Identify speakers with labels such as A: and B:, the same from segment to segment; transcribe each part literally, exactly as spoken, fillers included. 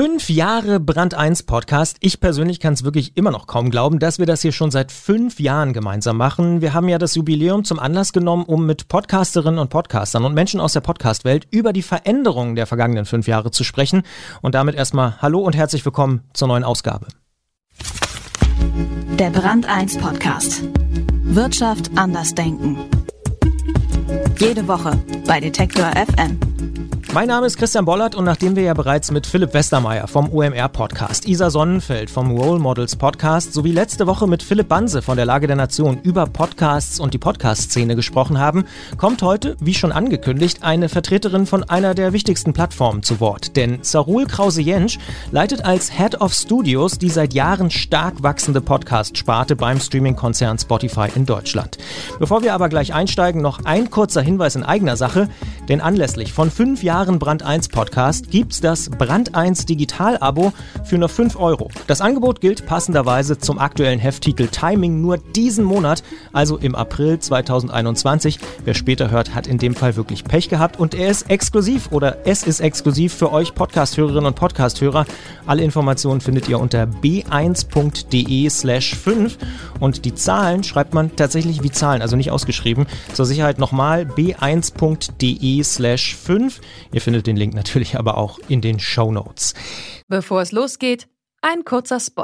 A: Fünf Jahre Brand eins Podcast. Ich persönlich kann es wirklich immer noch kaum glauben, dass wir das hier schon seit fünf Jahren gemeinsam machen. Wir haben ja das Jubiläum zum Anlass genommen, um mit Podcasterinnen und Podcastern und Menschen aus der Podcast-Welt über die Veränderungen der vergangenen fünf Jahre zu sprechen. Und damit erstmal Hallo und herzlich willkommen zur neuen Ausgabe.
B: Der Brand eins Podcast. Wirtschaft anders denken. Jede Woche bei Detektor F M.
A: Mein Name ist Christian Bollert und nachdem wir ja bereits mit Philipp Westermeier vom O M R-Podcast, Isa Sonnenfeld vom Role Models Podcast sowie letzte Woche mit Philipp Banse von der Lage der Nation über Podcasts und die Podcast-Szene gesprochen haben, kommt heute, wie schon angekündigt, eine Vertreterin von einer der wichtigsten Plattformen zu Wort. Denn Sarul Krause-Jentsch leitet als Head of Studios die seit Jahren stark wachsende Podcast-Sparte beim Streaming-Konzern Spotify in Deutschland. Bevor wir aber gleich einsteigen, noch ein kurzer Hinweis in eigener Sache, denn anlässlich von fünf Jahren Brand eins Podcast gibt's das Brand eins Digital-Abo für nur fünf Euro. Das Angebot gilt passenderweise zum aktuellen Hefttitel Timing nur diesen Monat, also im April zweitausendeinundzwanzig. Wer später hört, hat in dem Fall wirklich Pech gehabt und er ist exklusiv oder es ist exklusiv für euch Podcast-Hörerinnen und Podcast-Hörer. Alle Informationen findet ihr unter b eins punkt de slash fünf und die Zahlen schreibt man tatsächlich wie Zahlen, also nicht ausgeschrieben. Zur Sicherheit nochmal b eins punkt de slash fünf. Ihr findet den Link natürlich aber auch in den Shownotes.
C: Bevor es losgeht, ein kurzer Spot.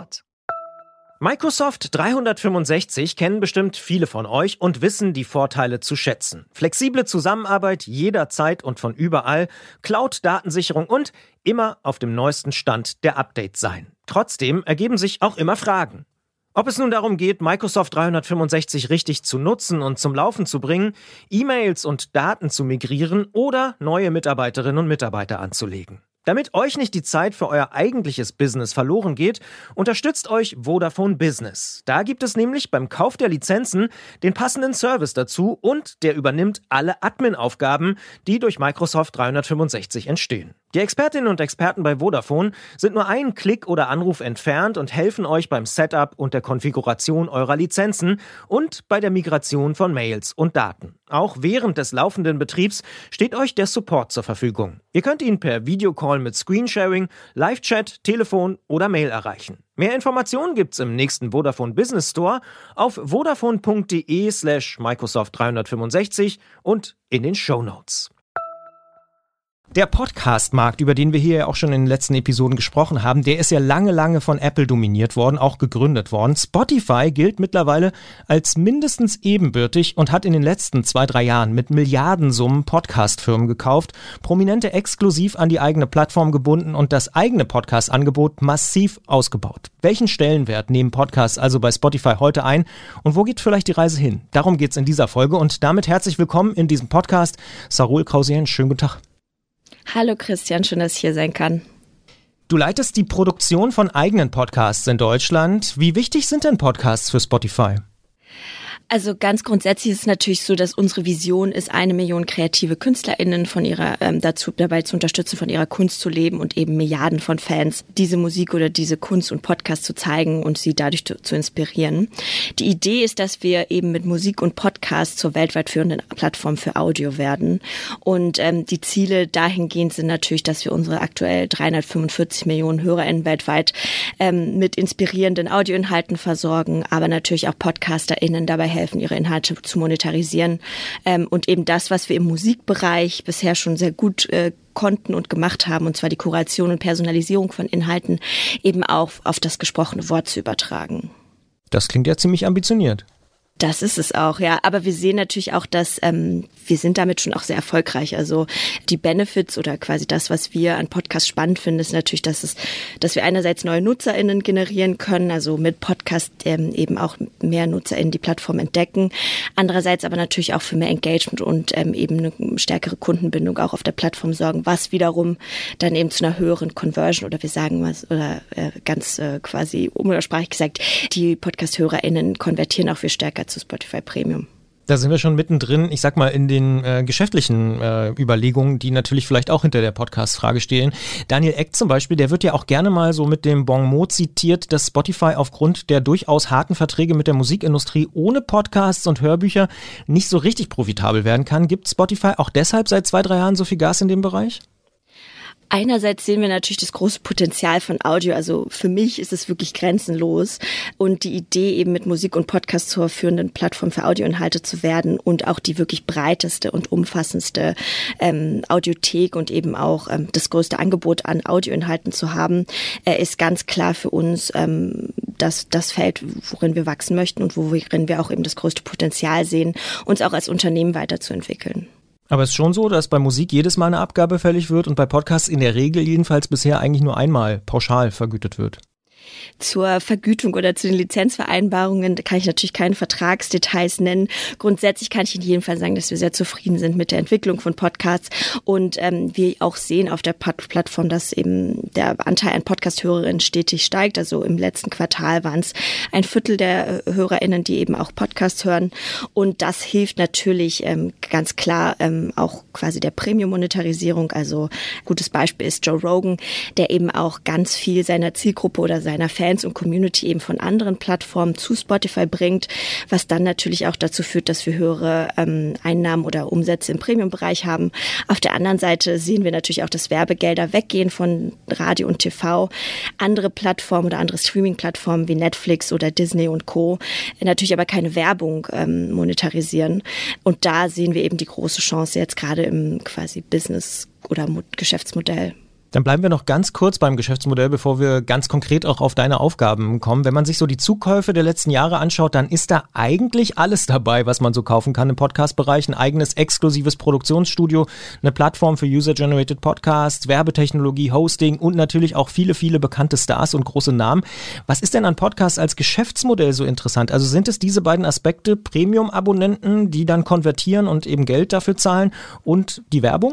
A: Microsoft dreihundertfünfundsechzig kennen bestimmt viele von euch und wissen die Vorteile zu schätzen. Flexible Zusammenarbeit jederzeit und von überall, Cloud-Datensicherung und immer auf dem neuesten Stand der Updates sein. Trotzdem ergeben sich auch immer Fragen. Ob es nun darum geht, Microsoft dreihundertfünfundsechzig richtig zu nutzen und zum Laufen zu bringen, E-Mails und Daten zu migrieren oder neue Mitarbeiterinnen und Mitarbeiter anzulegen. Damit euch nicht die Zeit für euer eigentliches Business verloren geht, unterstützt euch Vodafone Business. Da gibt es nämlich beim Kauf der Lizenzen den passenden Service dazu und der übernimmt alle Admin-Aufgaben, die durch Microsoft dreihundertfünfundsechzig entstehen. Die Expertinnen und Experten bei Vodafone sind nur einen Klick oder Anruf entfernt und helfen euch beim Setup und der Konfiguration eurer Lizenzen und bei der Migration von Mails und Daten. Auch während des laufenden Betriebs steht euch der Support zur Verfügung. Ihr könnt ihn per Videocall mit Screensharing, Live-Chat, Telefon oder Mail erreichen. Mehr Informationen gibt's im nächsten Vodafone Business Store auf vodafone punkt de slash Microsoft dreihundertfünfundsechzig und in den Shownotes. Der Podcast-Markt, über den wir hier ja auch schon in den letzten Episoden gesprochen haben, der ist ja lange, lange von Apple dominiert worden, auch gegründet worden. Spotify gilt mittlerweile als mindestens ebenbürtig und hat in den letzten zwei, drei Jahren mit Milliardensummen Podcast-Firmen gekauft, Prominente exklusiv an die eigene Plattform gebunden und das eigene Podcast-Angebot massiv ausgebaut. Welchen Stellenwert nehmen Podcasts also bei Spotify heute ein und wo geht vielleicht die Reise hin? Darum geht's in dieser Folge und damit herzlich willkommen in diesem Podcast. Sarul Krause-Jentsch, schönen guten Tag.
D: Hallo Christian, schön, dass ich hier sein kann.
A: Du leitest die Produktion von eigenen Podcasts in Deutschland. Wie wichtig sind denn Podcasts für Spotify?
D: Also ganz grundsätzlich ist es natürlich so, dass unsere Vision ist, eine Million kreative KünstlerInnen von ihrer ähm, dazu dabei zu unterstützen, von ihrer Kunst zu leben und eben Milliarden von Fans diese Musik oder diese Kunst und Podcast zu zeigen und sie dadurch zu, zu inspirieren. Die Idee ist, dass wir eben mit Musik und Podcast zur weltweit führenden Plattform für Audio werden. Und ähm, die Ziele dahingehend sind natürlich, dass wir unsere aktuell dreihundertfünfundvierzig Millionen HörerInnen weltweit ähm, mit inspirierenden Audioinhalten versorgen, aber natürlich auch PodcasterInnen dabei helfen, ihre Inhalte zu monetarisieren ähm, und eben das, was wir im Musikbereich bisher schon sehr gut äh, konnten und gemacht haben, und zwar die Kuration und Personalisierung von Inhalten, eben auch auf das gesprochene Wort zu übertragen.
A: Das klingt ja ziemlich ambitioniert.
D: Das ist es auch, ja. Aber wir sehen natürlich auch, dass ähm, wir sind damit schon auch sehr erfolgreich. Also die Benefits oder quasi das, was wir an Podcasts spannend finden, ist natürlich, dass es, dass wir einerseits neue NutzerInnen generieren können, also mit Podcast ähm, eben auch mehr NutzerInnen die Plattform entdecken. Andererseits aber natürlich auch für mehr Engagement und ähm, eben eine stärkere Kundenbindung auch auf der Plattform sorgen, was wiederum dann eben zu einer höheren Conversion oder wir sagen was oder äh, ganz äh, quasi umgangssprachlich gesagt, die Podcast-HörerInnen konvertieren auch viel stärker zu Spotify Premium.
A: Da sind wir schon mittendrin, ich sag mal, in den äh, geschäftlichen äh, Überlegungen, die natürlich vielleicht auch hinter der Podcast-Frage stehen. Daniel Ek zum Beispiel, der wird ja auch gerne mal so mit dem Bon mot zitiert, dass Spotify aufgrund der durchaus harten Verträge mit der Musikindustrie ohne Podcasts und Hörbücher nicht so richtig profitabel werden kann. Gibt Spotify auch deshalb seit zwei, drei Jahren so viel Gas in dem Bereich?
D: Einerseits sehen wir natürlich das große Potenzial von Audio. Also für mich ist es wirklich grenzenlos. Und die Idee, eben mit Musik und Podcast zur führenden Plattform für Audioinhalte zu werden und auch die wirklich breiteste und umfassendste ähm, Audiothek und eben auch ähm, das größte Angebot an Audioinhalten zu haben, äh, ist ganz klar für uns ähm, das, das Feld, worin wir wachsen möchten und worin wir auch eben das größte Potenzial sehen, uns auch als Unternehmen weiterzuentwickeln.
A: Aber es ist schon so, dass bei Musik jedes Mal eine Abgabe fällig wird und bei Podcasts in der Regel jedenfalls bisher eigentlich nur einmal pauschal vergütet wird.
D: Zur Vergütung oder zu den Lizenzvereinbarungen kann ich natürlich keine Vertragsdetails nennen. Grundsätzlich kann ich in jedem Fall sagen, dass wir sehr zufrieden sind mit der Entwicklung von Podcasts und ähm, wir auch sehen auf der Plattform, dass eben der Anteil an Podcast-Hörerinnen stetig steigt. Also im letzten Quartal waren es ein Viertel der HörerInnen, die eben auch Podcasts hören und das hilft natürlich ähm, ganz klar ähm, auch quasi der Premium-Monetarisierung. Also gutes Beispiel ist Joe Rogan, der eben auch ganz viel seiner Zielgruppe oder seiner Fans und Community eben von anderen Plattformen zu Spotify bringt, was dann natürlich auch dazu führt, dass wir höhere ähm, Einnahmen oder Umsätze im Premium-Bereich haben. Auf der anderen Seite sehen wir natürlich auch, dass Werbegelder weggehen von Radio und T V. Andere Plattformen oder andere Streaming-Plattformen wie Netflix oder Disney und Co. natürlich aber keine Werbung ähm, monetarisieren. Und da sehen wir eben die große Chance jetzt gerade im quasi Business- oder Geschäftsmodell.
A: Dann bleiben wir noch ganz kurz beim Geschäftsmodell, bevor wir ganz konkret auch auf deine Aufgaben kommen. Wenn man sich so die Zukäufe der letzten Jahre anschaut, dann ist da eigentlich alles dabei, was man so kaufen kann im Podcast-Bereich. Ein eigenes exklusives Produktionsstudio, eine Plattform für User-Generated Podcasts, Werbetechnologie, Hosting und natürlich auch viele, viele bekannte Stars und große Namen. Was ist denn an Podcasts als Geschäftsmodell so interessant? Also sind es diese beiden Aspekte, Premium-Abonnenten, die dann konvertieren und eben Geld dafür zahlen und die Werbung?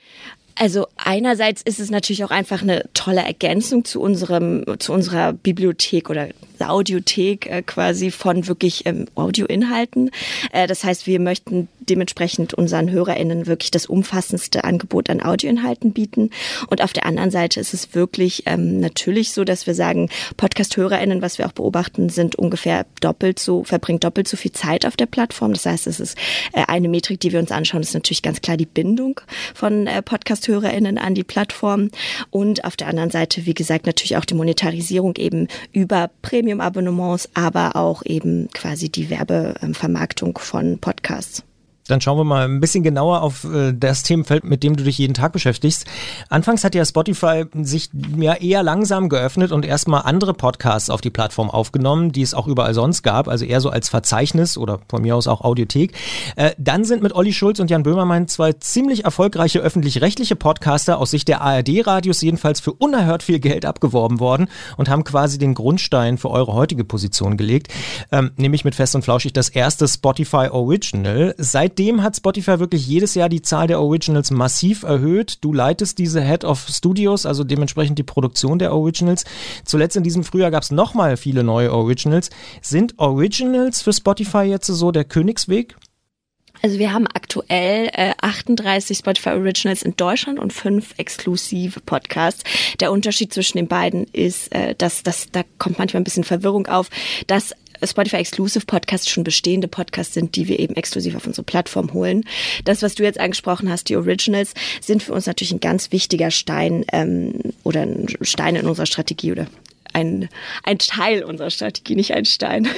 D: Also einerseits ist es natürlich auch einfach eine tolle Ergänzung zu unserem, zu unserer Bibliothek oder Audiothek äh, quasi von wirklich ähm, Audioinhalten. Äh, das heißt, wir möchten dementsprechend unseren HörerInnen wirklich das umfassendste Angebot an Audioinhalten bieten. Und auf der anderen Seite ist es wirklich ähm, natürlich so, dass wir sagen, Podcast-HörerInnen, was wir auch beobachten, sind ungefähr doppelt so, verbringen doppelt so viel Zeit auf der Plattform. Das heißt, es ist äh, eine Metrik, die wir uns anschauen, ist natürlich ganz klar die Bindung von äh, Podcast-HörerInnen an die Plattform. Und auf der anderen Seite, wie gesagt, natürlich auch die Monetarisierung eben über Premium-Abonnements, aber auch eben quasi die Werbevermarktung von Podcasts.
A: Dann schauen wir mal ein bisschen genauer auf äh, das Themenfeld, mit dem du dich jeden Tag beschäftigst. Anfangs hat ja Spotify sich ja eher langsam geöffnet und erstmal andere Podcasts auf die Plattform aufgenommen, die es auch überall sonst gab, also eher so als Verzeichnis oder von mir aus auch Audiothek. Äh, dann sind mit Olli Schulz und Jan Böhmermann zwei ziemlich erfolgreiche öffentlich-rechtliche Podcaster aus Sicht der A R D-Radios jedenfalls für unerhört viel Geld abgeworben worden und haben quasi den Grundstein für eure heutige Position gelegt, ähm, nämlich mit Fest und Flauschig das erste Spotify Original. Seit Seitdem hat Spotify wirklich jedes Jahr die Zahl der Originals massiv erhöht. Du leitest diese Head of Studios, also dementsprechend die Produktion der Originals. Zuletzt in diesem Frühjahr gab es nochmal viele neue Originals. Sind Originals für Spotify jetzt so der Königsweg?
D: Also wir haben aktuell äh, achtunddreißig Spotify Originals in Deutschland und fünf exklusive Podcasts. Der Unterschied zwischen den beiden ist, äh, dass, dass da kommt manchmal ein bisschen Verwirrung auf, dass Spotify Exclusive Podcasts schon bestehende Podcasts sind, die wir eben exklusiv auf unsere Plattform holen. Das, was du jetzt angesprochen hast, die Originals, sind für uns natürlich ein ganz wichtiger Stein ähm, oder ein Stein in unserer Strategie oder ein, ein Teil unserer Strategie, nicht ein Stein.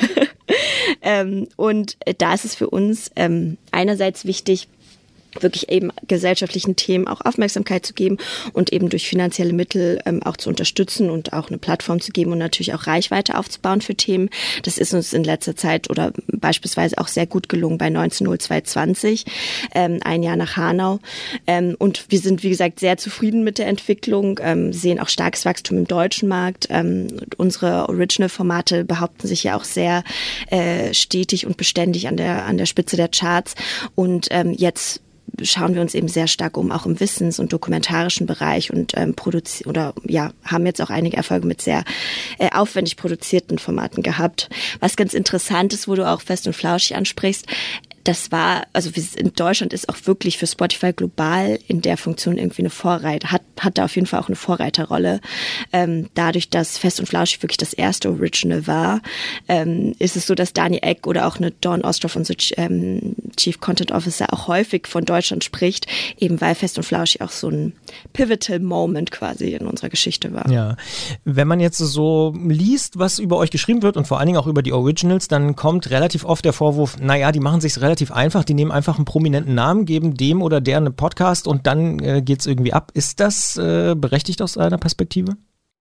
D: ähm, und da ist es für uns ähm, einerseits wichtig, wirklich eben gesellschaftlichen Themen auch Aufmerksamkeit zu geben und eben durch finanzielle Mittel ähm, auch zu unterstützen und auch eine Plattform zu geben und natürlich auch Reichweite aufzubauen für Themen. Das ist uns in letzter Zeit oder beispielsweise auch sehr gut gelungen bei neunzehn null zwei zwanzig, ähm, ein Jahr nach Hanau. Ähm, und wir sind, wie gesagt, sehr zufrieden mit der Entwicklung, ähm, sehen auch starkes Wachstum im deutschen Markt. Ähm, unsere Original-Formate behaupten sich ja auch sehr äh, stetig und beständig an der, an der Spitze der Charts. Und ähm, jetzt schauen wir uns eben sehr stark um, auch im Wissens- und dokumentarischen Bereich und ähm, produzieren oder ja, haben jetzt auch einige Erfolge mit sehr äh, aufwendig produzierten Formaten gehabt. Was ganz interessant ist, wo du auch Fest und Flauschig ansprichst, das war, also in Deutschland ist auch wirklich für Spotify global in der Funktion irgendwie eine Vorreiter, hat, hat da auf jeden Fall auch eine Vorreiterrolle. Ähm, dadurch, dass Fest und Flauschig wirklich das erste Original war, ähm, ist es so, dass Dani Eck oder auch eine Dawn Ostroff, unsere ähm, Chief Content Officer, auch häufig von Deutschland spricht, eben weil Fest und Flauschig auch so ein pivotal Moment quasi in unserer Geschichte war.
A: Ja, wenn man jetzt so liest, was über euch geschrieben wird und vor allen Dingen auch über die Originals, dann kommt relativ oft der Vorwurf, naja, die machen sich's relativ einfach, die nehmen einfach einen prominenten Namen, geben dem oder der einen Podcast und dann äh, geht's irgendwie ab. Ist das äh, berechtigt aus einer Perspektive?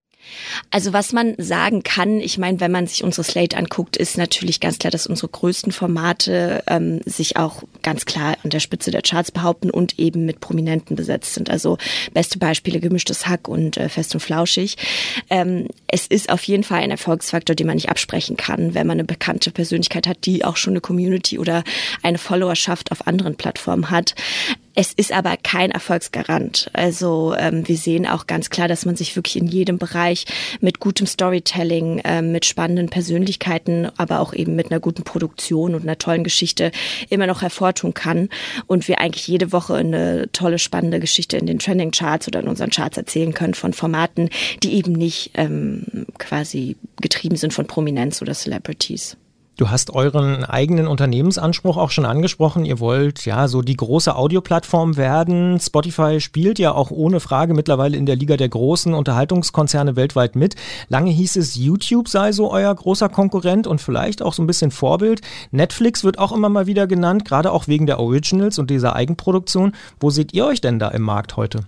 D: Also was man sagen kann, ich meine, wenn man sich unsere Slate anguckt, ist natürlich ganz klar, dass unsere größten Formate ähm, sich auch ganz klar an der Spitze der Charts behaupten und eben mit Prominenten besetzt sind. Also beste Beispiele Gemischtes Hack und äh, Fest und Flauschig. Ähm, es ist auf jeden Fall ein Erfolgsfaktor, den man nicht absprechen kann, wenn man eine bekannte Persönlichkeit hat, die auch schon eine Community oder eine Followerschaft auf anderen Plattformen hat. Es ist aber kein Erfolgsgarant. Also ähm, wir sehen auch ganz klar, dass man sich wirklich in jedem Bereich mit gutem Storytelling, ähm, mit spannenden Persönlichkeiten, aber auch eben mit einer guten Produktion und einer tollen Geschichte immer noch hervortun kann. Und wir eigentlich jede Woche eine tolle, spannende Geschichte in den Trending-Charts oder in unseren Charts erzählen können von Formaten, die eben nicht ähm, quasi getrieben sind von Prominenz oder Celebrities.
A: Du hast euren eigenen Unternehmensanspruch auch schon angesprochen. Ihr wollt ja so die große Audioplattform werden. Spotify spielt ja auch ohne Frage mittlerweile in der Liga der großen Unterhaltungskonzerne weltweit mit. Lange hieß es, YouTube sei so euer großer Konkurrent und vielleicht auch so ein bisschen Vorbild. Netflix wird auch immer mal wieder genannt, gerade auch wegen der Originals und dieser Eigenproduktion. Wo seht ihr euch denn da im Markt heute?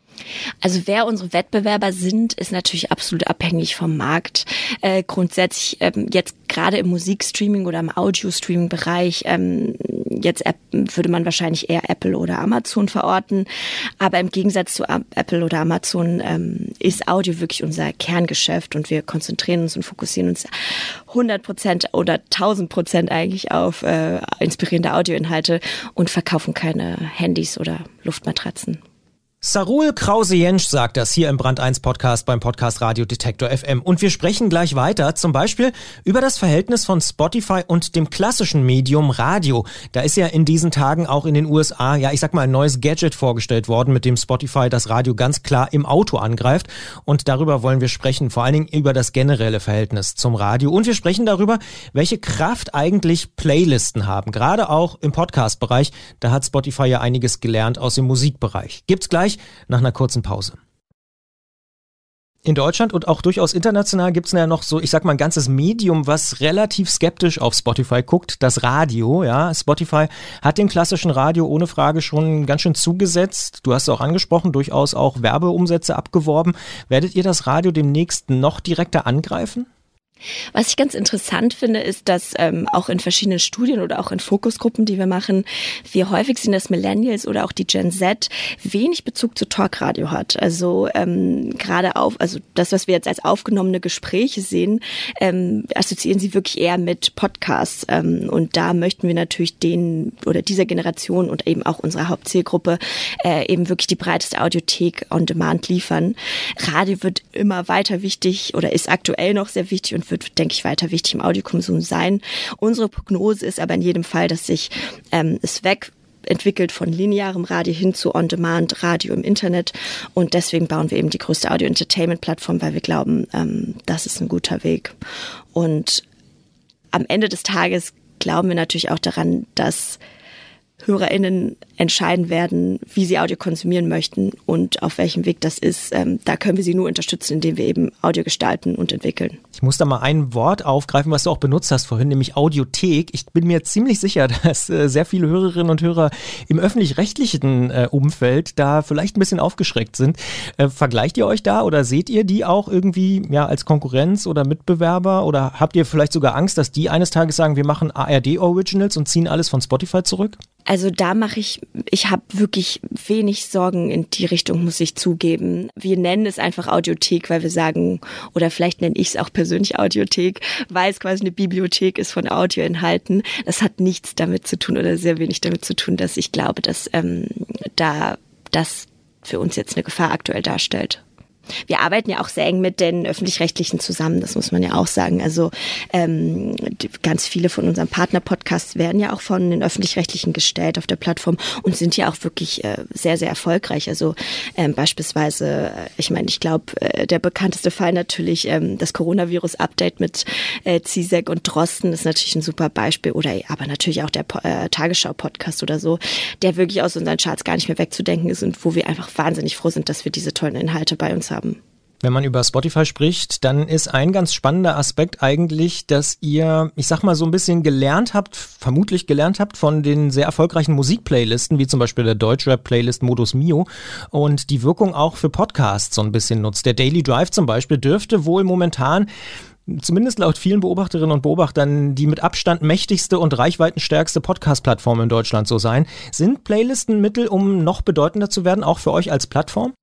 D: Also wer unsere Wettbewerber sind, ist natürlich absolut abhängig vom Markt. Äh, grundsätzlich ähm, jetzt gerade im Musikstreaming oder im Audio-Streaming-Bereich, ähm, jetzt App, würde man wahrscheinlich eher Apple oder Amazon verorten. Aber im Gegensatz zu Apple oder Amazon ähm, ist Audio wirklich unser Kerngeschäft und wir konzentrieren uns und fokussieren uns hundert Prozent oder tausend Prozent eigentlich auf äh, inspirierende Audioinhalte und verkaufen keine Handys oder Luftmatratzen.
A: Sarul Krause-Jentsch sagt das hier im Brand eins Podcast beim Podcast Radio Detektor F M. Und wir sprechen gleich weiter, zum Beispiel über das Verhältnis von Spotify und dem klassischen Medium Radio. Da ist ja in diesen Tagen auch in den U S A, ja ich sag mal, ein neues Gadget vorgestellt worden, mit dem Spotify das Radio ganz klar im Auto angreift. Und darüber wollen wir sprechen, vor allen Dingen über das generelle Verhältnis zum Radio. Und wir sprechen darüber, welche Kraft eigentlich Playlisten haben, gerade auch im Podcast-Bereich. Da hat Spotify ja einiges gelernt aus dem Musikbereich. Gibt's gleich nach einer kurzen Pause. In Deutschland und auch durchaus international gibt es ja noch so, ich sag mal, ein ganzes Medium, was relativ skeptisch auf Spotify guckt, das Radio. Ja, Spotify hat dem klassischen Radio ohne Frage schon ganz schön zugesetzt. Du hast es auch angesprochen, durchaus auch Werbeumsätze abgeworben. Werdet ihr das Radio demnächst noch direkter angreifen?
D: Was ich ganz interessant finde, ist, dass ähm, auch in verschiedenen Studien oder auch in Fokusgruppen, die wir machen, wir häufig sehen, dass Millennials oder auch die Gen Z wenig Bezug zu Talkradio hat. Also ähm, gerade auf, also das, was wir jetzt als aufgenommene Gespräche sehen, ähm, assoziieren sie wirklich eher mit Podcasts. Ähm, und da möchten wir natürlich denen oder dieser Generation und eben auch unserer Hauptzielgruppe äh, eben wirklich die breiteste Audiothek on Demand liefern. Radio wird immer weiter wichtig oder ist aktuell noch sehr wichtig und wird, denke ich, weiter wichtig im Audiokonsum sein. Unsere Prognose ist aber in jedem Fall, dass sich ähm, es weg entwickelt von linearem Radio hin zu On-Demand-Radio im Internet und deswegen bauen wir eben die größte Audio-Entertainment-Plattform, weil wir glauben, ähm, das ist ein guter Weg. Und am Ende des Tages glauben wir natürlich auch daran, dass HörerInnen entscheiden werden, wie sie Audio konsumieren möchten und auf welchem Weg das ist. Ähm, da können wir sie nur unterstützen, indem wir eben Audio gestalten und entwickeln.
A: Ich muss da mal ein Wort aufgreifen, was du auch benutzt hast vorhin, nämlich Audiothek. Ich bin mir ziemlich sicher, dass äh, sehr viele Hörerinnen und Hörer im öffentlich-rechtlichen äh, Umfeld da vielleicht ein bisschen aufgeschreckt sind. Äh, vergleicht ihr euch da oder seht ihr die auch irgendwie ja als Konkurrenz oder Mitbewerber oder habt ihr vielleicht sogar Angst, dass die eines Tages sagen, wir machen A R D-Originals und ziehen alles von Spotify zurück?
D: Also da mache ich, ich habe wirklich wenig Sorgen in die Richtung, muss ich zugeben. Wir nennen es einfach Audiothek, weil wir sagen, oder vielleicht nenne ich es auch persönlich Audiothek, weil es quasi eine Bibliothek ist von Audioinhalten. Das hat nichts damit zu tun oder sehr wenig damit zu tun, dass ich glaube, dass ähm, da das für uns jetzt eine Gefahr aktuell darstellt. Wir arbeiten ja auch sehr eng mit den Öffentlich-Rechtlichen zusammen, das muss man ja auch sagen. Also ähm, ganz viele von unseren Partner-Podcasts werden ja auch von den Öffentlich-Rechtlichen gestellt auf der Plattform und sind ja auch wirklich äh, sehr, sehr erfolgreich. Also ähm, beispielsweise, ich meine, ich glaube, äh, der bekannteste Fall natürlich, ähm, das Coronavirus-Update mit äh, Zizek und Drosten ist natürlich ein super Beispiel. Oder aber natürlich auch der äh, Tagesschau-Podcast oder so, der wirklich aus unseren Charts gar nicht mehr wegzudenken ist und wo wir einfach wahnsinnig froh sind, dass wir diese tollen Inhalte bei uns haben.
A: Wenn man über Spotify spricht, dann ist ein ganz spannender Aspekt eigentlich, dass ihr, ich sag mal, so ein bisschen gelernt habt, vermutlich gelernt habt von den sehr erfolgreichen Musikplaylisten, wie zum Beispiel der Deutschrap-Playlist Modus Mio und die Wirkung auch für Podcasts so ein bisschen nutzt. Der Daily Drive zum Beispiel dürfte wohl momentan, zumindest laut vielen Beobachterinnen und Beobachtern, die mit Abstand mächtigste und reichweitenstärkste Podcast-Plattform in Deutschland so sein. Sind Playlisten Mittel, um noch bedeutender zu werden, auch für euch als Plattform?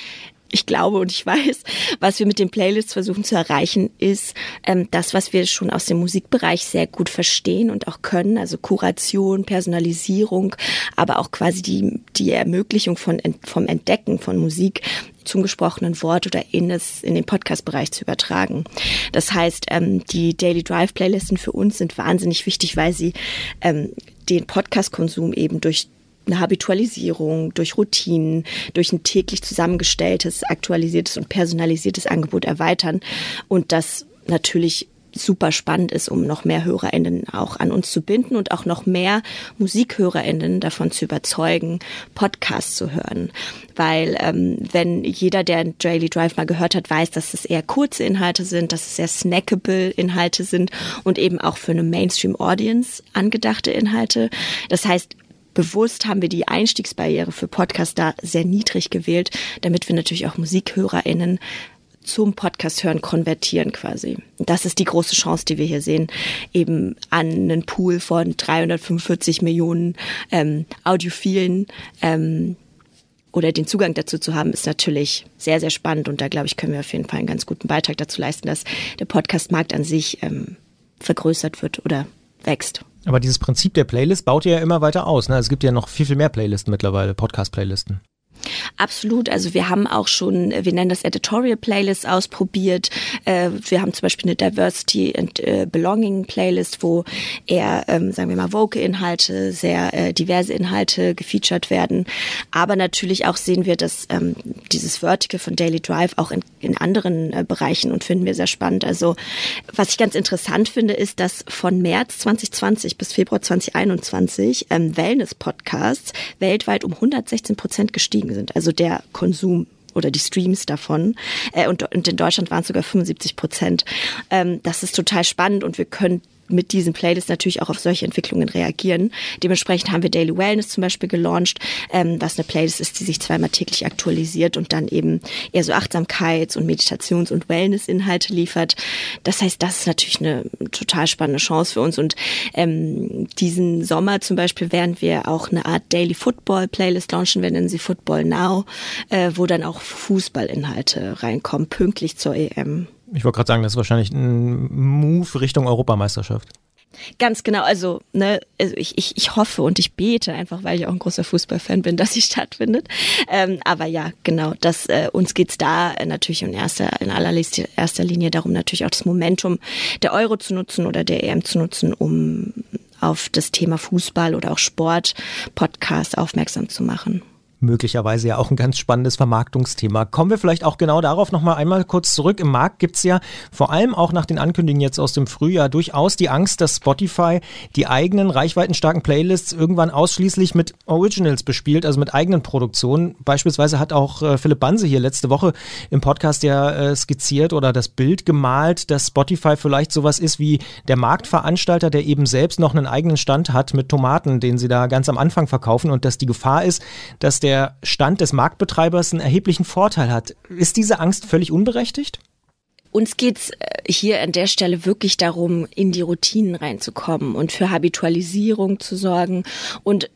D: Ich glaube und ich weiß, was wir mit den Playlists versuchen zu erreichen, ist ähm, das, was wir schon aus dem Musikbereich sehr gut verstehen und auch können, also Kuration, Personalisierung, aber auch quasi die, die Ermöglichung von, vom Entdecken von Musik zum gesprochenen Wort oder in, das, in den Podcast-Bereich zu übertragen. Das heißt, ähm, die Daily Drive-Playlisten für uns sind wahnsinnig wichtig, weil sie ähm, den Podcast-Konsum eben durch eine Habitualisierung, durch Routinen, durch ein täglich zusammengestelltes, aktualisiertes und personalisiertes Angebot erweitern und das natürlich super spannend ist, um noch mehr HörerInnen auch an uns zu binden und auch noch mehr MusikhörerInnen davon zu überzeugen, Podcasts zu hören. Weil ähm, wenn jeder, der Daily Drive mal gehört hat, weiß, dass es eher kurze Inhalte sind, dass es sehr snackable Inhalte sind und eben auch für eine Mainstream-Audience angedachte Inhalte. Das heißt, bewusst haben wir die Einstiegsbarriere für Podcasts da sehr niedrig gewählt, damit wir natürlich auch MusikhörerInnen zum Podcast hören konvertieren quasi. Das ist die große Chance, die wir hier sehen, eben an einen Pool von dreihundertfünfundvierzig Millionen ähm, Audiophilen ähm, oder den Zugang dazu zu haben, ist natürlich sehr, sehr spannend und da, glaube ich, können wir auf jeden Fall einen ganz guten Beitrag dazu leisten, dass der Podcast-Markt an sich ähm, vergrößert wird oder wächst.
A: Aber dieses Prinzip der Playlist baut ihr ja immer weiter aus, ne? Es gibt ja noch viel, viel mehr Playlisten mittlerweile, Podcast-Playlisten.
D: Absolut, also wir haben auch schon, wir nennen das Editorial Playlist ausprobiert. Wir haben zum Beispiel eine Diversity and Belonging Playlist, wo eher, sagen wir mal, Vogue-Inhalte, sehr diverse Inhalte gefeatured werden. Aber natürlich auch sehen wir, dass dieses Vertical von Daily Drive auch in, in anderen Bereichen und finden wir sehr spannend. Also was ich ganz interessant finde, ist, dass von März zwanzig zwanzig bis Februar zwanzig einundzwanzig Wellness-Podcasts weltweit um hundertsechzehn Prozent gestiegen sind, also der Konsum oder die Streams davon. Äh, und, und in Deutschland waren es sogar fünfundsiebzig Prozent. Ähm, das ist total spannend und wir können mit diesen Playlists natürlich auch auf solche Entwicklungen reagieren. Dementsprechend haben wir Daily Wellness zum Beispiel gelauncht, ähm, was eine Playlist ist, die sich zweimal täglich aktualisiert und dann eben eher so Achtsamkeits- und Meditations- und Wellness-Inhalte liefert. Das heißt, das ist natürlich eine total spannende Chance für uns und ähm, diesen Sommer zum Beispiel werden wir auch eine Art Daily Football Playlist launchen, wir nennen sie Football Now, äh, wo dann auch Fußballinhalte reinkommen, pünktlich zur E M.
A: Ich wollte gerade sagen, das ist wahrscheinlich ein Move Richtung Europameisterschaft.
D: Ganz genau, also, ne, also ich, ich, ich hoffe und ich bete einfach, weil ich auch ein großer Fußballfan bin, dass sie stattfindet. Ähm, aber ja, genau, das, äh, uns geht's da äh, natürlich in erster, in allererster erster Linie darum, natürlich auch das Momentum der Euro zu nutzen oder der E M zu nutzen, um auf das Thema Fußball oder auch Sport, Podcast aufmerksam zu machen.
A: Möglicherweise ja auch ein ganz spannendes Vermarktungsthema. Kommen wir vielleicht auch genau darauf nochmal einmal kurz zurück. Im Markt gibt es ja vor allem auch nach den Ankündigungen jetzt aus dem Frühjahr durchaus die Angst, dass Spotify die eigenen reichweitenstarken Playlists irgendwann ausschließlich mit Originals bespielt, also mit eigenen Produktionen. Beispielsweise hat auch äh, Philipp Banse hier letzte Woche im Podcast ja äh, skizziert oder das Bild gemalt, dass Spotify vielleicht sowas ist wie der Marktveranstalter, der eben selbst noch einen eigenen Stand hat mit Tomaten, den sie da ganz am Anfang verkaufen und dass die Gefahr ist, dass der der Stand des Marktbetreibers einen erheblichen Vorteil hat. Ist diese Angst völlig unberechtigt?
D: Uns geht's hier an der Stelle wirklich darum, in die Routinen reinzukommen und für Habitualisierung zu sorgen und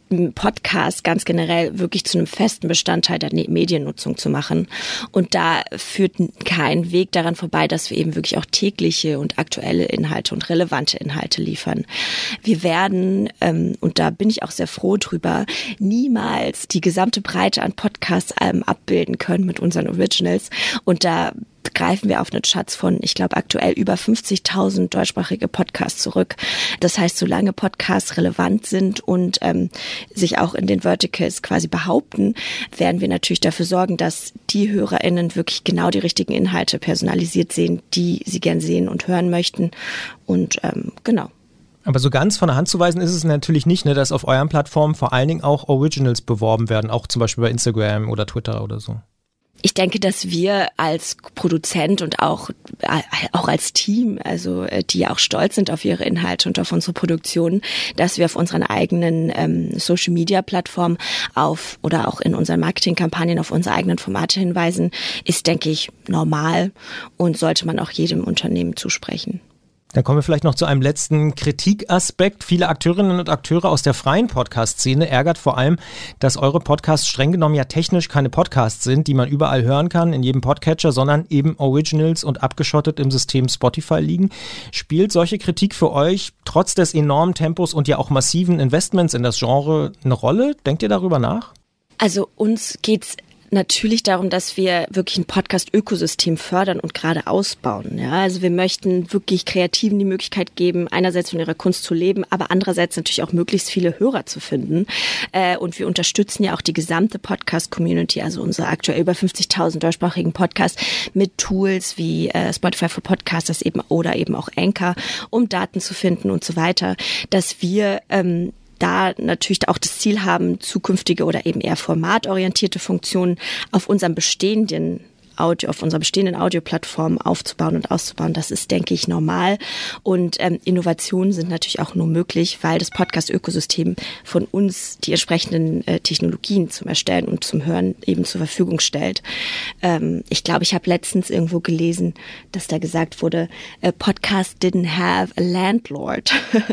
D: Podcast ganz generell wirklich zu einem festen Bestandteil der Mediennutzung zu machen. Und da führt kein Weg daran vorbei, dass wir eben wirklich auch tägliche und aktuelle Inhalte und relevante Inhalte liefern. Wir werden, ähm, und da bin ich auch sehr froh drüber, niemals die gesamte Breite an Podcasts ähm, abbilden können mit unseren Originals. Und da greifen wir auf einen Schatz von, ich glaube, aktuell über fünfzigtausend deutschsprachige Podcasts zurück. Das heißt, solange Podcasts relevant sind und ähm, sich auch in den Verticals quasi behaupten, werden wir natürlich dafür sorgen, dass die HörerInnen wirklich genau die richtigen Inhalte personalisiert sehen, die sie gern sehen und hören möchten. Und ähm, genau.
A: Aber so ganz von der Hand zu weisen ist es natürlich nicht, ne, dass auf euren Plattformen vor allen Dingen auch Originals beworben werden, auch zum Beispiel bei Instagram oder Twitter oder so.
D: Ich denke, dass wir als Produzent und auch, auch als Team, also die auch stolz sind auf ihre Inhalte und auf unsere Produktion, dass wir auf unseren eigenen ähm, Social-Media-Plattformen auf oder auch in unseren Marketingkampagnen auf unsere eigenen Formate hinweisen, ist, denke ich, normal und sollte man auch jedem Unternehmen zusprechen.
A: Dann kommen wir vielleicht noch zu einem letzten Kritikaspekt. Viele Akteurinnen und Akteure aus der freien Podcast-Szene ärgert vor allem, dass eure Podcasts streng genommen ja technisch keine Podcasts sind, die man überall hören kann, in jedem Podcatcher, sondern eben Originals und abgeschottet im System Spotify liegen. Spielt solche Kritik für euch trotz des enormen Tempos und ja auch massiven Investments in das Genre eine Rolle? Denkt ihr darüber nach?
D: Also uns geht's natürlich darum, dass wir wirklich ein Podcast-Ökosystem fördern und gerade ausbauen. Ja, also wir möchten wirklich Kreativen die Möglichkeit geben, einerseits von ihrer Kunst zu leben, aber andererseits natürlich auch möglichst viele Hörer zu finden. Äh, und wir unterstützen ja auch die gesamte Podcast-Community, also unsere aktuell über fünfzigtausend deutschsprachigen Podcasts mit Tools wie äh, Spotify for Podcasters eben oder eben auch Anchor, um Daten zu finden und so weiter, dass wir ähm, da natürlich auch das Ziel haben, zukünftige oder eben eher formatorientierte Funktionen auf unserem bestehenden Audio, auf unserer bestehenden Audioplattform aufzubauen und auszubauen. Das ist, denke ich, normal. Und ähm, Innovationen sind natürlich auch nur möglich, weil das Podcast-Ökosystem von uns die entsprechenden äh, Technologien zum Erstellen und zum Hören eben zur Verfügung stellt. Ähm, ich glaube, ich habe letztens irgendwo gelesen, dass da gesagt wurde, a podcast didn't have a landlord.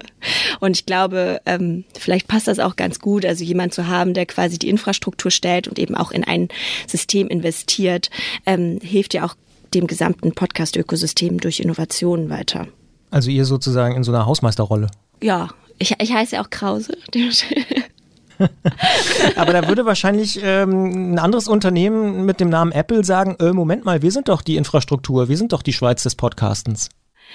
D: Und ich glaube, ähm, vielleicht passt das auch ganz gut, also jemand zu haben, der quasi die Infrastruktur stellt und eben auch in ein System investiert, ähm, hilft ja auch dem gesamten Podcast-Ökosystem durch Innovationen weiter.
A: Also ihr sozusagen in so einer Hausmeisterrolle?
D: Ja, ich, ich heiße ja auch Krause.
A: Aber da würde wahrscheinlich ähm, ein anderes Unternehmen mit dem Namen Apple sagen, äh, Moment mal, wir sind doch die Infrastruktur, wir sind doch die Schweiz des Podcastens.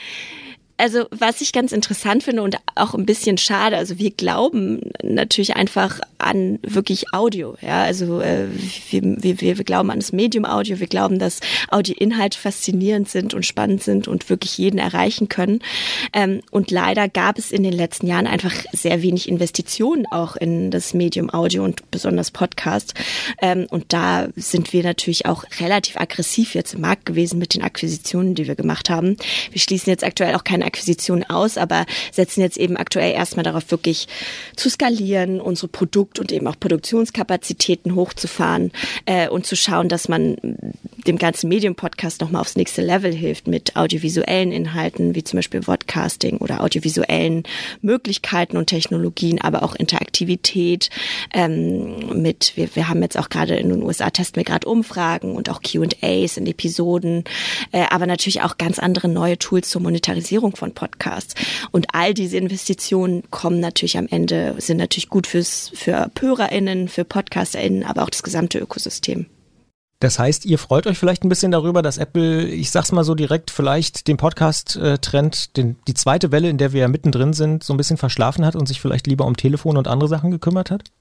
D: Also was ich ganz interessant finde und auch ein bisschen schade, also wir glauben natürlich einfach an wirklich Audio, ja, also äh, wir, wir, wir glauben an das Medium Audio, wir glauben, dass Audioinhalte faszinierend sind und spannend sind und wirklich jeden erreichen können, ähm, und leider gab es in den letzten Jahren einfach sehr wenig Investitionen auch in das Medium Audio und besonders Podcast, ähm, und da sind wir natürlich auch relativ aggressiv jetzt im Markt gewesen mit den Akquisitionen, die wir gemacht haben. Wir schließen jetzt aktuell auch keine Akquisitionen aus, aber setzen jetzt eben aktuell erstmal darauf, wirklich zu skalieren, unsere Produkt- und eben auch Produktionskapazitäten hochzufahren äh, und zu schauen, dass man dem ganzen Medium-Podcast nochmal aufs nächste Level hilft mit audiovisuellen Inhalten, wie zum Beispiel Vodcasting oder audiovisuellen Möglichkeiten und Technologien, aber auch Interaktivität ähm, mit, wir, wir haben jetzt auch gerade in den U S A testen wir gerade Umfragen und auch Q and A's in Episoden, äh, aber natürlich auch ganz andere neue Tools zur Monetarisierung von Podcasts. Und all diese Investitionen kommen natürlich am Ende, sind natürlich gut fürs, für HörerInnen, für PodcasterInnen, aber auch das gesamte Ökosystem.
A: Das heißt, ihr freut euch vielleicht ein bisschen darüber, dass Apple, ich sag's mal so direkt, vielleicht den Podcast-Trend, den, die zweite Welle, in der wir ja mittendrin sind, so ein bisschen verschlafen hat und sich vielleicht lieber um Telefon und andere Sachen gekümmert hat?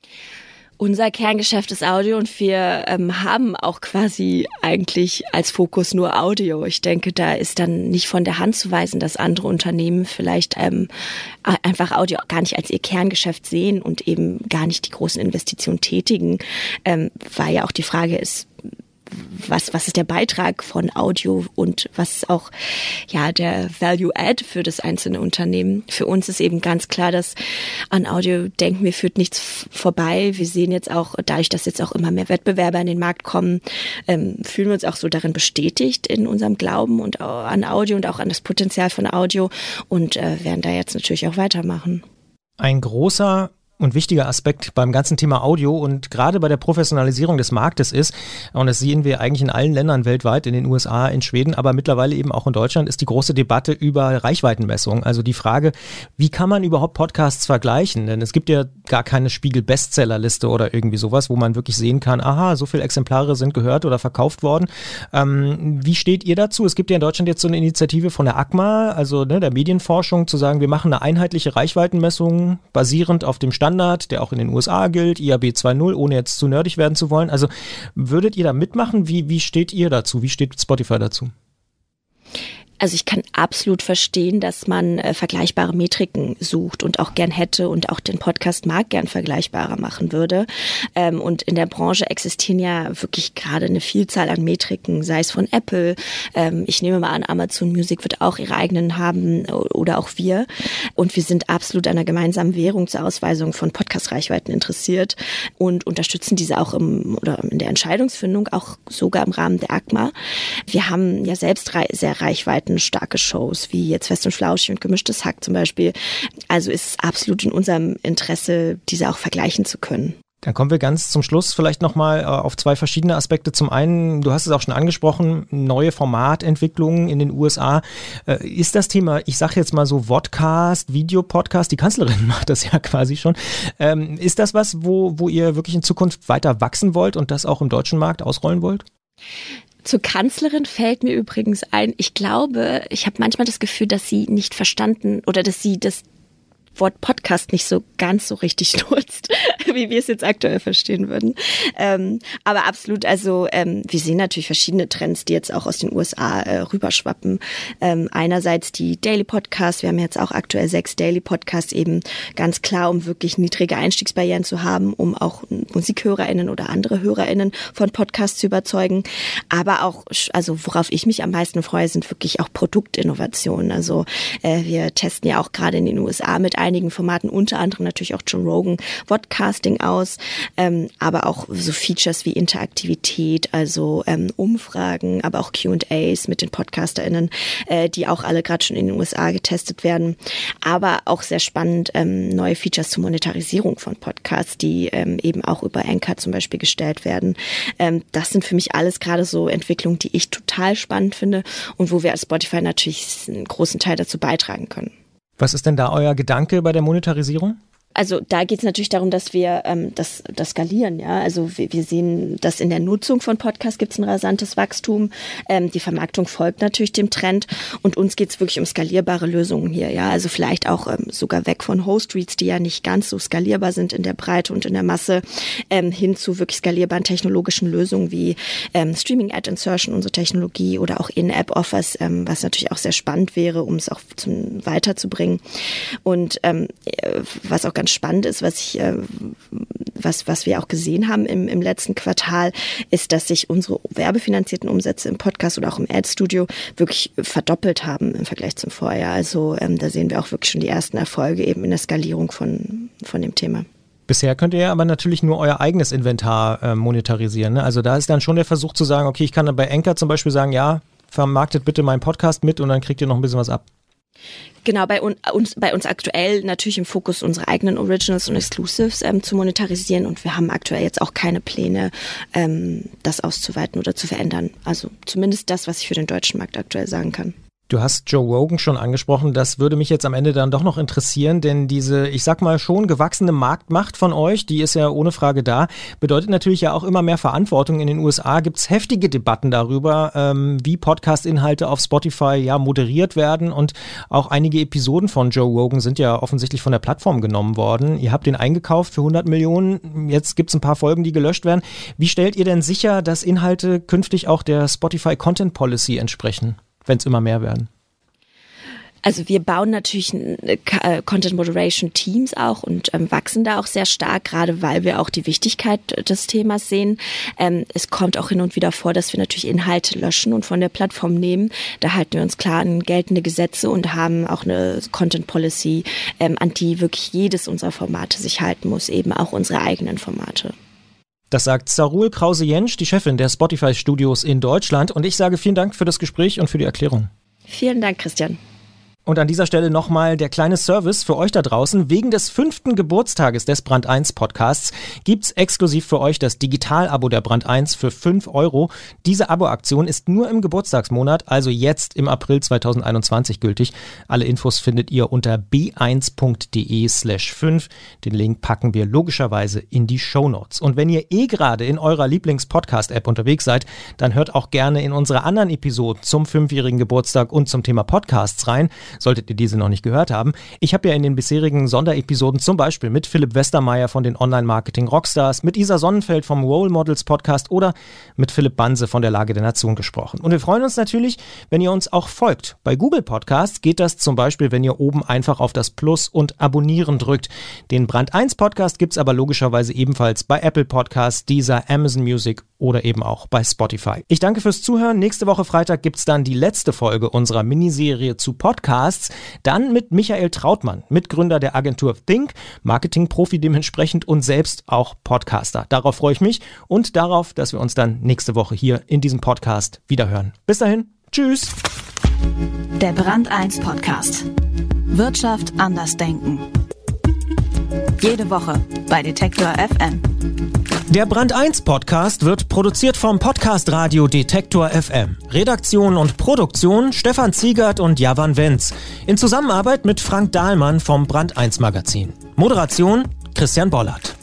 D: Unser Kerngeschäft ist Audio und wir ähm, haben auch quasi eigentlich als Fokus nur Audio. Ich denke, da ist dann nicht von der Hand zu weisen, dass andere Unternehmen vielleicht ähm, einfach Audio gar nicht als ihr Kerngeschäft sehen und eben gar nicht die großen Investitionen tätigen, ähm, weil ja auch die Frage ist, was, was ist der Beitrag von Audio und was ist auch, ja, der Value Add für das einzelne Unternehmen. Für uns ist eben ganz klar, dass an Audio denken wir, führt nichts vorbei. Wir sehen jetzt auch, dadurch, dass jetzt auch immer mehr Wettbewerber in den Markt kommen, ähm, fühlen wir uns auch so darin bestätigt in unserem Glauben und an Audio und auch an das Potenzial von Audio und äh, werden da jetzt natürlich auch weitermachen.
A: Ein großer und wichtiger Aspekt beim ganzen Thema Audio und gerade bei der Professionalisierung des Marktes ist, und das sehen wir eigentlich in allen Ländern weltweit, in den U S A, in Schweden, aber mittlerweile eben auch in Deutschland, ist die große Debatte über Reichweitenmessung. Also die Frage, wie kann man überhaupt Podcasts vergleichen? Denn es gibt ja gar keine Spiegel-Bestsellerliste oder irgendwie sowas, wo man wirklich sehen kann, aha, so viele Exemplare sind gehört oder verkauft worden. Ähm, wie steht ihr dazu? Es gibt ja in Deutschland jetzt so eine Initiative von der A C M A, also ne, der Medienforschung, zu sagen, wir machen eine einheitliche Reichweitenmessung basierend auf dem Standard, der auch in den U S A gilt, I A B zwei Punkt null, ohne jetzt zu nerdig werden zu wollen. Also würdet ihr da mitmachen? Wie, wie steht ihr dazu? Wie steht Spotify dazu?
D: Also ich kann absolut verstehen, dass man äh, vergleichbare Metriken sucht und auch gern hätte und auch den Podcast-Markt gern vergleichbarer machen würde. Ähm, und in der Branche existieren ja wirklich gerade eine Vielzahl an Metriken, sei es von Apple. Ähm, ich nehme mal an, Amazon Music wird auch ihre eigenen haben oder auch wir. Und wir sind absolut an einer gemeinsamen Währung zur Ausweisung von Podcast-Reichweiten interessiert und unterstützen diese auch im, oder in der Entscheidungsfindung, auch sogar im Rahmen der A C M A. Wir haben ja selbst rei- sehr Reichweiten starke Shows, wie jetzt Fest und Flauschig und Gemischtes Hack zum Beispiel. Also ist es absolut in unserem Interesse, diese auch vergleichen zu können.
A: Dann kommen wir ganz zum Schluss vielleicht nochmal auf zwei verschiedene Aspekte. Zum einen, du hast es auch schon angesprochen, neue Formatentwicklungen in den U S A. Ist das Thema, ich sage jetzt mal so Vodcast, Videopodcast, die Kanzlerin macht das ja quasi schon. Ist das was, wo, wo ihr wirklich in Zukunft weiter wachsen wollt und das auch im deutschen Markt ausrollen wollt?
D: Zur Kanzlerin fällt mir übrigens ein, ich glaube, ich habe manchmal das Gefühl, dass sie nicht verstanden oder dass sie das Wort Podcast nicht so ganz so richtig nutzt, wie wir es jetzt aktuell verstehen würden. Ähm, aber absolut, also ähm, wir sehen natürlich verschiedene Trends, die jetzt auch aus den U S A äh, rüberschwappen. Ähm, einerseits die Daily Podcasts, wir haben jetzt auch aktuell sechs Daily Podcasts, eben ganz klar, um wirklich niedrige Einstiegsbarrieren zu haben, um auch MusikhörerInnen oder andere HörerInnen von Podcasts zu überzeugen. Aber auch, also worauf ich mich am meisten freue, sind wirklich auch Produktinnovationen. Also äh, wir testen ja auch gerade in den U S A mit einigen Formaten, unter anderem natürlich auch Joe Rogan, Vodcasting aus, ähm, aber auch so Features wie Interaktivität, also ähm, Umfragen, aber auch Q and A's mit den PodcasterInnen, äh, die auch alle gerade schon in den U S A getestet werden. Aber auch sehr spannend, ähm, neue Features zur Monetarisierung von Podcasts, die ähm, eben auch über Anchor zum Beispiel gestellt werden. Ähm, das sind für mich alles gerade so Entwicklungen, die ich total spannend finde und wo wir als Spotify natürlich einen großen Teil dazu beitragen können.
A: Was ist denn da euer Gedanke bei der Monetarisierung?
D: Also da geht es natürlich darum, dass wir ähm, das, das skalieren. Ja, also wir, wir sehen, dass in der Nutzung von Podcasts gibt es ein rasantes Wachstum. Ähm, die Vermarktung folgt natürlich dem Trend und uns geht es wirklich um skalierbare Lösungen hier. Ja, also vielleicht auch ähm, sogar weg von Host-Reads, die ja nicht ganz so skalierbar sind in der Breite und in der Masse, ähm, hin zu wirklich skalierbaren technologischen Lösungen wie ähm, Streaming-Ad-Insertion, unsere Technologie, oder auch In-App-Offers, ähm, was natürlich auch sehr spannend wäre, um es auch zum weiterzubringen. Und ähm, was auch ganz spannend ist, was ich, äh, was, was wir auch gesehen haben im, im letzten Quartal, ist, dass sich unsere werbefinanzierten Umsätze im Podcast oder auch im Ad-Studio wirklich verdoppelt haben im Vergleich zum Vorjahr. Also ähm, da sehen wir auch wirklich schon die ersten Erfolge eben in der Skalierung von, von dem Thema.
A: Bisher könnt ihr aber natürlich nur euer eigenes Inventar äh, monetarisieren. Ne? Also da ist dann schon der Versuch zu sagen, okay, ich kann dann bei Anchor zum Beispiel sagen, ja, vermarktet bitte meinen Podcast mit und dann kriegt ihr noch ein bisschen was ab.
D: Genau, bei uns, bei uns aktuell natürlich im Fokus unsere eigenen Originals und Exclusives ähm, zu monetarisieren und wir haben aktuell jetzt auch keine Pläne, ähm, das auszuweiten oder zu verändern. Also zumindest das, was ich für den deutschen Markt aktuell sagen kann.
A: Du hast Joe Rogan schon angesprochen, das würde mich jetzt am Ende dann doch noch interessieren, denn diese, ich sag mal, schon gewachsene Marktmacht von euch, die ist ja ohne Frage da, bedeutet natürlich ja auch immer mehr Verantwortung. In den U S A gibt es heftige Debatten darüber, ähm, wie Podcast-Inhalte auf Spotify ja moderiert werden und auch einige Episoden von Joe Rogan sind ja offensichtlich von der Plattform genommen worden. Ihr habt den eingekauft für hundert Millionen, jetzt gibt es ein paar Folgen, die gelöscht werden. Wie stellt ihr denn sicher, dass Inhalte künftig auch der Spotify Content Policy entsprechen, wenn es immer mehr werden?
D: Also wir bauen natürlich äh, Content Moderation Teams auch und ähm, wachsen da auch sehr stark, gerade weil wir auch die Wichtigkeit des Themas sehen. Ähm, es kommt auch hin und wieder vor, dass wir natürlich Inhalte löschen und von der Plattform nehmen. Da halten wir uns klar an geltende Gesetze und haben auch eine Content Policy, ähm, an die wirklich jedes unserer Formate sich halten muss, eben auch unsere eigenen Formate.
A: Das sagt Sarul Krause-Jentsch, die Chefin der Spotify Studios in Deutschland. Und ich sage vielen Dank für das Gespräch und für die Erklärung.
D: Vielen Dank, Christian.
A: Und an dieser Stelle nochmal der kleine Service für euch da draußen. Wegen des fünften Geburtstages des Brand eins Podcasts gibt's exklusiv für euch das Digital-Abo der Brand eins für fünf Euro. Diese Abo-Aktion ist nur im Geburtstagsmonat, also jetzt im April zweitausendeinundzwanzig gültig. Alle Infos findet ihr unter b eins punkt de slash fünf. Den Link packen wir logischerweise in die Shownotes. Und wenn ihr eh gerade in eurer Lieblings-Podcast-App unterwegs seid, dann hört auch gerne in unsere anderen Episoden zum fünfjährigen Geburtstag und zum Thema Podcasts rein. Solltet ihr diese noch nicht gehört haben. Ich habe ja in den bisherigen Sonderepisoden zum Beispiel mit Philipp Westermeier von den Online-Marketing-Rockstars, mit Isa Sonnenfeld vom Role Models Podcast oder mit Philipp Banse von der Lage der Nation gesprochen. Und wir freuen uns natürlich, wenn ihr uns auch folgt. Bei Google Podcasts geht das zum Beispiel, wenn ihr oben einfach auf das Plus und Abonnieren drückt. Den Brand eins Podcast gibt's aber logischerweise ebenfalls bei Apple Podcasts, Deezer, Amazon Music oder eben auch bei Spotify. Ich danke fürs Zuhören. Nächste Woche Freitag gibt's dann die letzte Folge unserer Miniserie zu Podcasts. Dann mit Michael Trautmann, Mitgründer der Agentur Think, Marketingprofi dementsprechend und selbst auch Podcaster. Darauf freue ich mich und darauf, dass wir uns dann nächste Woche hier in diesem Podcast wiederhören. Bis dahin, tschüss!
B: Der Brand eins Podcast. Wirtschaft anders denken. Jede Woche bei Detektor F M.
A: Der Brand eins Podcast wird produziert vom Podcast Radio Detektor F M. Redaktion und Produktion Stefan Ziegert und Javan Wenz. In Zusammenarbeit mit Frank Dahlmann vom Brand eins Magazin. Moderation Christian Bollert.